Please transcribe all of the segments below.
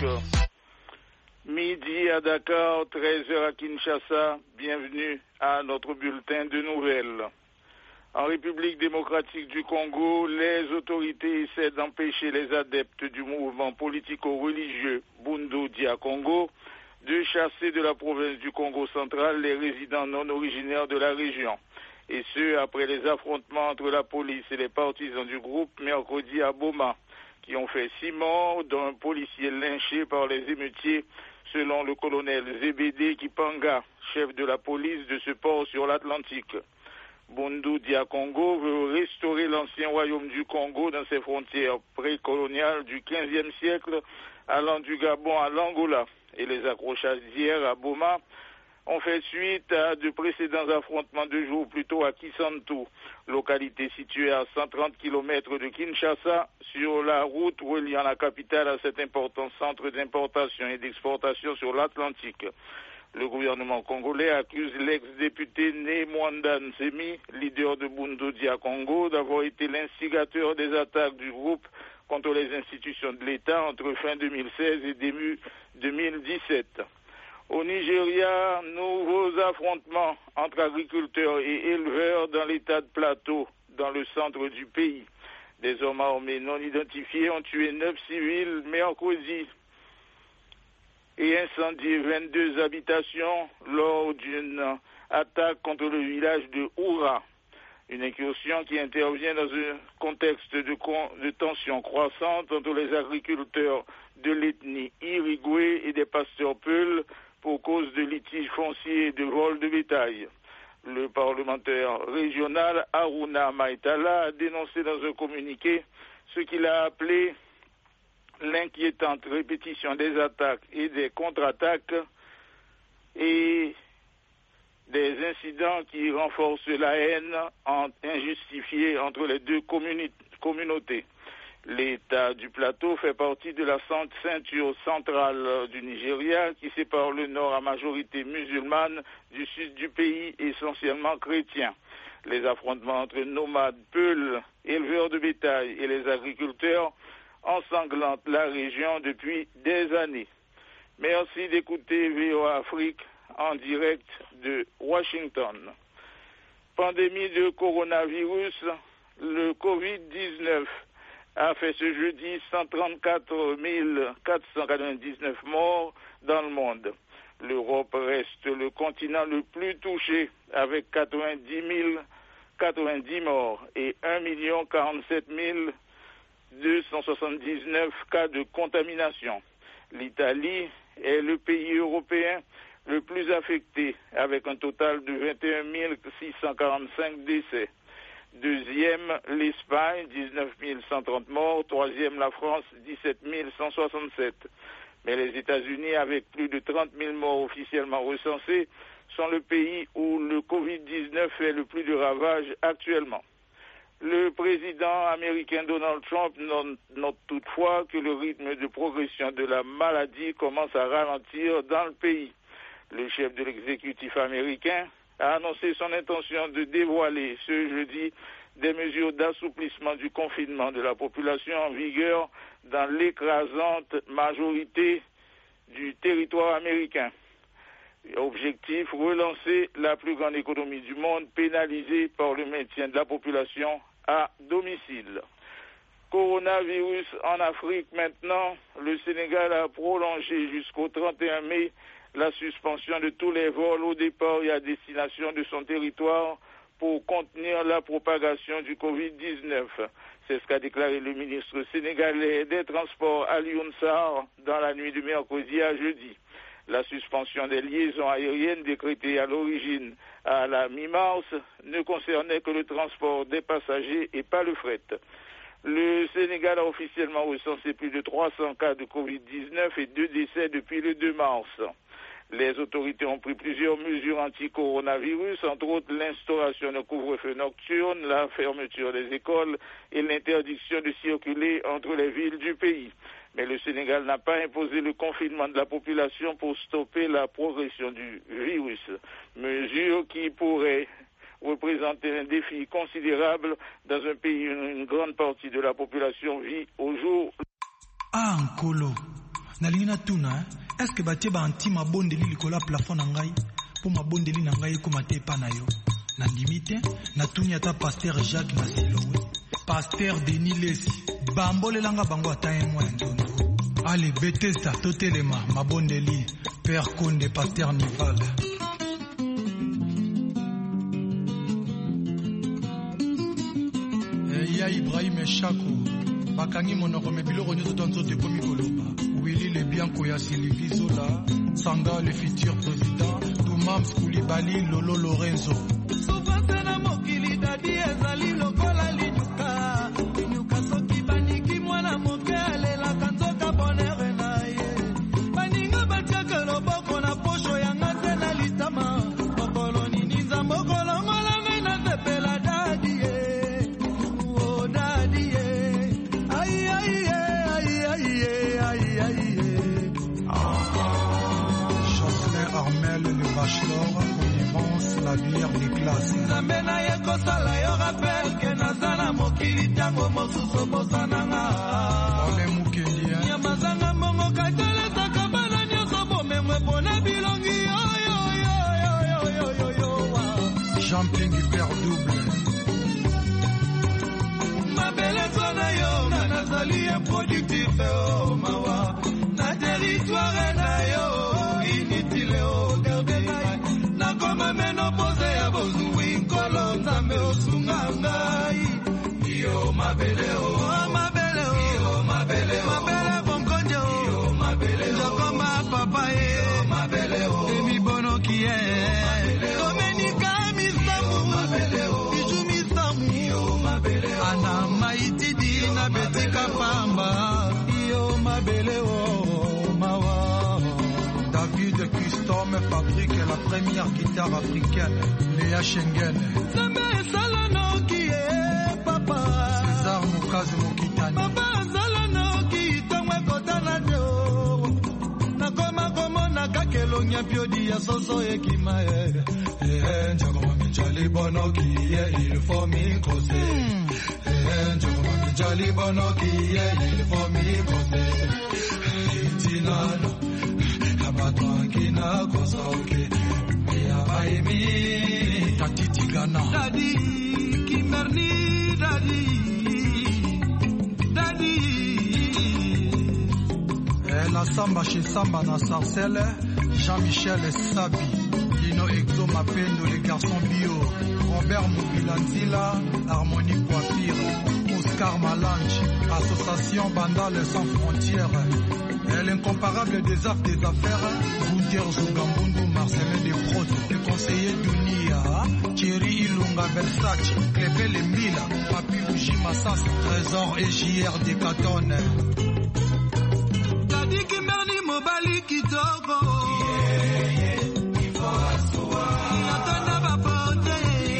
Midi à Dakar, 13h à Kinshasa. Bienvenue à notre bulletin de nouvelles. En République démocratique du Congo, les autorités essaient d'empêcher les adeptes du mouvement politico-religieux Bundu Dia Congo de chasser de la province du Congo central les résidents non originaires de la région. Et ce, après les affrontements entre la police et les partisans du groupe mercredi à Boma, qui ont fait 6 morts, dont un policier lynché par les émeutiers, selon le colonel Zebede Kipanga, chef de la police de ce port sur l'Atlantique. Bundu Dia Congo veut restaurer l'ancien royaume du Congo dans ses frontières précoloniales du XVe siècle, allant du Gabon à l'Angola. Et les accrochages d'hier à Boma ont fait suite à de précédents affrontements 2 jours plus tôt à Kisantu, localité située à 130 km de Kinshasa, sur la route reliant la capitale à cet important centre d'importation et d'exportation sur l'Atlantique. Le gouvernement congolais accuse l'ex-député Né Mwanda Nsemi, leader de Bundu Dia Congo, d'avoir été l'instigateur des attaques du groupe contre les institutions de l'État entre fin 2016 et début 2017. Au Nigeria, nouveaux affrontements entre agriculteurs et éleveurs dans l'état de Plateau, dans le centre du pays. Des hommes armés non identifiés ont tué 9 civils mercredi et incendié 22 habitations lors d'une attaque contre le village de Oura. Une incursion qui intervient dans un contexte de tensions croissantes entre les agriculteurs de l'ethnie Irigwe et des pasteurs Peuls pour cause de litiges fonciers et de vol de bétail. Le parlementaire régional Haruna Maitala a dénoncé dans un communiqué ce qu'il a appelé l'inquiétante répétition des attaques et des contre-attaques et des incidents qui renforcent la haine injustifiée entre les deux communautés. L'État du Plateau fait partie de la ceinture centrale du Nigeria qui sépare le nord à majorité musulmane du sud du pays essentiellement chrétien. Les affrontements entre nomades Peuls, éleveurs de bétail et les agriculteurs ensanglantent la région depuis des années. Merci d'écouter VOA Afrique en direct de Washington. Pandémie de coronavirus, le Covid-19 a fait ce jeudi 134 499 morts dans le monde. L'Europe reste le continent le plus touché avec 90 morts et 1 047 279 cas de contamination. L'Italie est le pays européen le plus affecté avec un total de 21 645 décès. Deuxième, l'Espagne, 19 130 morts. Troisième, la France, 17 167. Mais les États-Unis, avec plus de 30 000 morts officiellement recensés, sont le pays où le Covid-19 fait le plus de ravages actuellement. Le président américain Donald Trump note toutefois que le rythme de progression de la maladie commence à ralentir dans le pays. Le chef de l'exécutif américain a annoncé son intention de dévoiler ce jeudi des mesures d'assouplissement du confinement de la population en vigueur dans l'écrasante majorité du territoire américain. Objectif, relancer la plus grande économie du monde pénalisée par le maintien de la population à domicile. Coronavirus en Afrique maintenant, le Sénégal a prolongé jusqu'au 31 mai la suspension de tous les vols au départ et à destination de son territoire pour contenir la propagation du Covid-19. C'est ce qu'a déclaré le ministre sénégalais des Transports Alioune Sarr dans la nuit de mercredi à jeudi. La suspension des liaisons aériennes décrétée à l'origine à la mi-mars ne concernait que le transport des passagers et pas le fret. Le Sénégal a officiellement recensé plus de 300 cas de Covid-19 et 2 décès depuis le 2 mars. Les autorités ont pris plusieurs mesures anti-coronavirus, entre autres l'instauration d'un couvre-feu nocturne, la fermeture des écoles et l'interdiction de circuler entre les villes du pays. Mais le Sénégal n'a pas imposé le confinement de la population pour stopper la progression du virus, mesure qui pourrait représenter un défi considérable dans un pays où une grande partie de la population vit au jour. Ankolo Nalina tuna, est-ce que batie ba anti mabondeli likola plafond na ngai po mabondeli na ngai koma te pa na yo. Na limite na tuni ata pasteur Jacques na Siloé. Pasteur Denis Lesi, bambolelanga bango ata mwa ndondo. Allez, Bethesda, Totelema, Mabondeli, Père Konde, Pasteur Nival. Ya Ibrahim Chako, Bakangi Monorome Biloro Nyoto Tonzo de Komi Koloba, Willy Le Bianco ya Sylvie Zola, Sanga le futur président, Doumam Koulibaly, Lolo Lorenzo. Soufasena Mokili Dadi Ezali Lokola Linyuka, Linyuka Soki Baniki Mwana Moke Alela Kanzoka Bonere Naye, Baninga Batiaka Loboko na Posho Yanga Zena Litama, Mokolo Niniza Mokolo Molanga Ina Tepela Dadi Oh Dadi Aïe aïe aïe aïe aïe aïe. Jocelyn Armel le bachelor, connivence la bière des classes. Zamena yeko sala yo rappel ke nazana mokili tango mosusu bosananga. Ole mukendi Nyamazanga mongo katele takabana nyoso bomemwe pona bilongi yo yo yo yo yo yo yo. Jumping hyper double. Mabele zona yo nazali productif oh mawa. Na territoire na yo inutile oh derbe. Na koma meno pose ya bozui nkolo nzambe osunga ngai. Yo mabele oh mabele oh yo mabele oh mabele bonkonje oh yo mabele oh jokoma papa yo mabele oh emi bono kiye domenika misamu mabele oh biju misamu yo mabele oh ana maiti dina betika pamba yo mabele oh mawa. David Custom fabrique la première guitare africaine, Léa Schengen. Zambe salano kiye papa. César Mukazi Mokitani. Papa salano ki tongwe kotana jo. Nakoma komo nakakelo nyapyodi ya soso ekimae. Njagoma minjali bono kiye il faut mi kose. Njagoma minjali bono kiye il faut mi kose. Tinalo. Abatwankina kosoke Mia baimi Tatiti Ghana Daddy Kimberly Daddy Daddy. La samba chez Samba na Sarcelle, Jean-Michel Sabi, Lino Exo Mapendo, les garçons bio, Robert Mobilanzila, Harmonie Poipire, Oscar Malange, Association Bandale sans frontières. L'incomparable des arts des affaires, Gunther Zugambundu, Marcelin Desprotes, le conseiller Dunia, Thierry Ilunga Versace, Clébé Lembila, Papi Uji Massas, Trésor et JR Decathlon. Daddy Kimberly Mobali Kitoko. Natanda Bapote.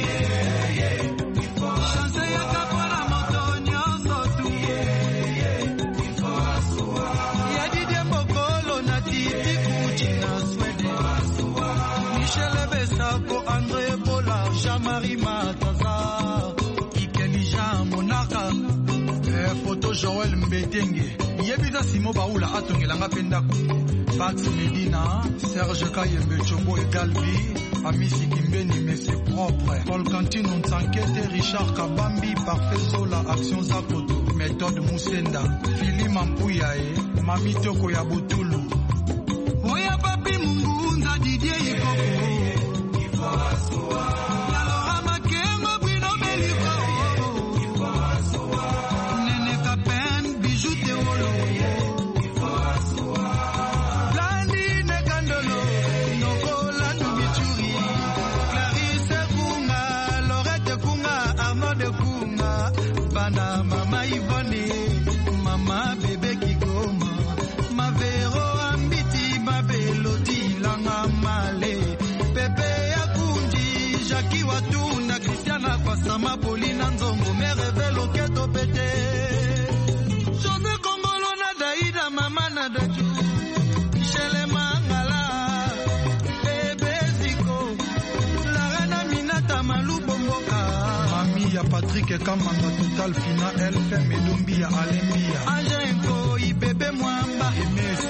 Chance ya kapora moto nyonso tu. Michel Besako, André Bola, Jean-Marie Mataza, Ikeli Jean Monaka, photo Joël Mbetenge, Yebida Simo Baoula Atongelanga Pendaku, Pax Medina, Serge Kayembe Chobo et Galbi, Amisi Kimbeni mais c'est propre, Paul Cantino Nsankete, Richard Kabambi, Parfait Sola, Action Zakoto, Méthode Moussenda, Philippe Mampouyae, Mami Toko Yabutulu. Oya papi Mungunza Didier Ikoko. Yalora Makengo Bruno Beliko. Nene Kapen Bijou Teolo. Blandi Nekandolo. Nokola Nubichuri. Clarisse Kunga. Lorette Kunga. Armand Kunga. Bana Mama Yvonne. Mama Bébé Kigoma. Mavero Beloti langa male Pepe Yakundi Jackie Watunda Christiana Kwasama Paulina Nzongo Merevelo Keto Pete Jose Kongolo na Daida Mama na Daju Michele Mangala Bebe Ziko Larana Minata Malubo Mboka Mami ya Patrick Kamanga Total Fina Elfe Medumbi ya Alembia Anjenko Ibebe Mwamba